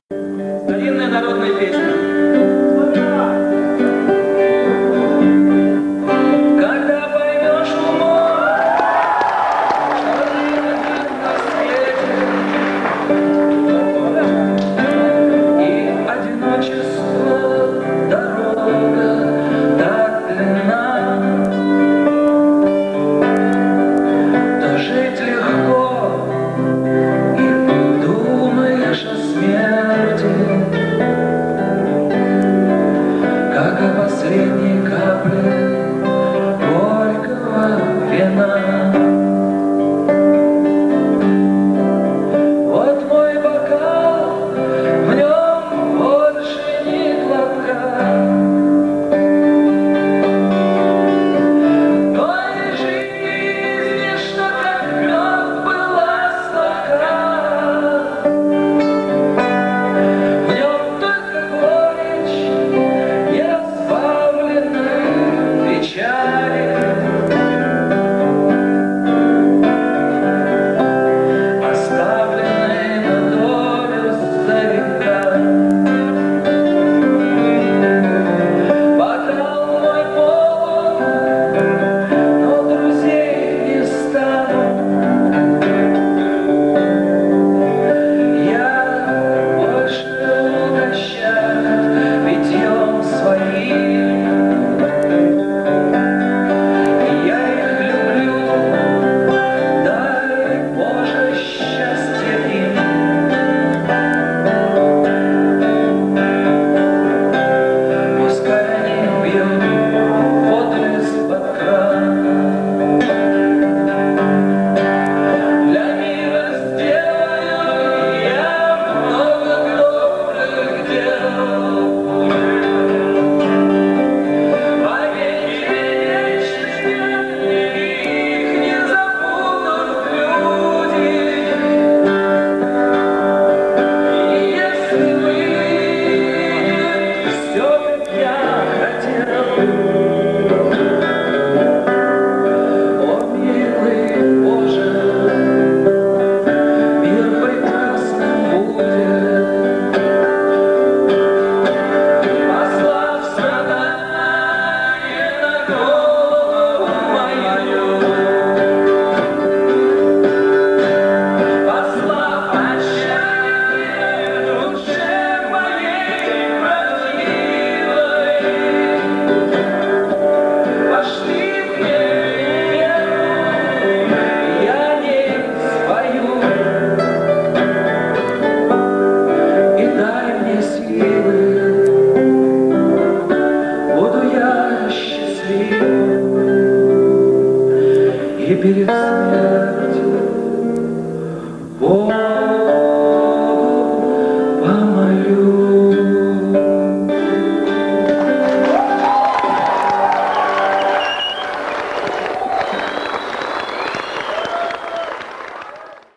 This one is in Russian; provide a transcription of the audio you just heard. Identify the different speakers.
Speaker 1: Старинная народная песня. Когда поймешь умом, что ты один на свете, и одиночество дорога так длинна, то жить легко и думаешь о смерти, как о последней капле горького вина. Вот мой бокал, в нем больше ни глотка той жизни, что как мед была сладка. В нем только горечь неразбавленной печали, оставленной на долю старика. Бокал мой полон, но друзей не стану. Я больше угощать питьем своим. Я их люблю, дай Боже счастья им. Пускай они пьют воду из-под крана. Для мира сделаю я много добрых дел. Во веки вечные их не забудут люди. И если выйдет все, как я хотел, о милый Боже, мир прекрасным будет. Послав страдания на голову мою, послав отчаяние душе моей правдивой, пошли мне веру, я не свою, и дай мне силы, буду я счастлив, и перед смертью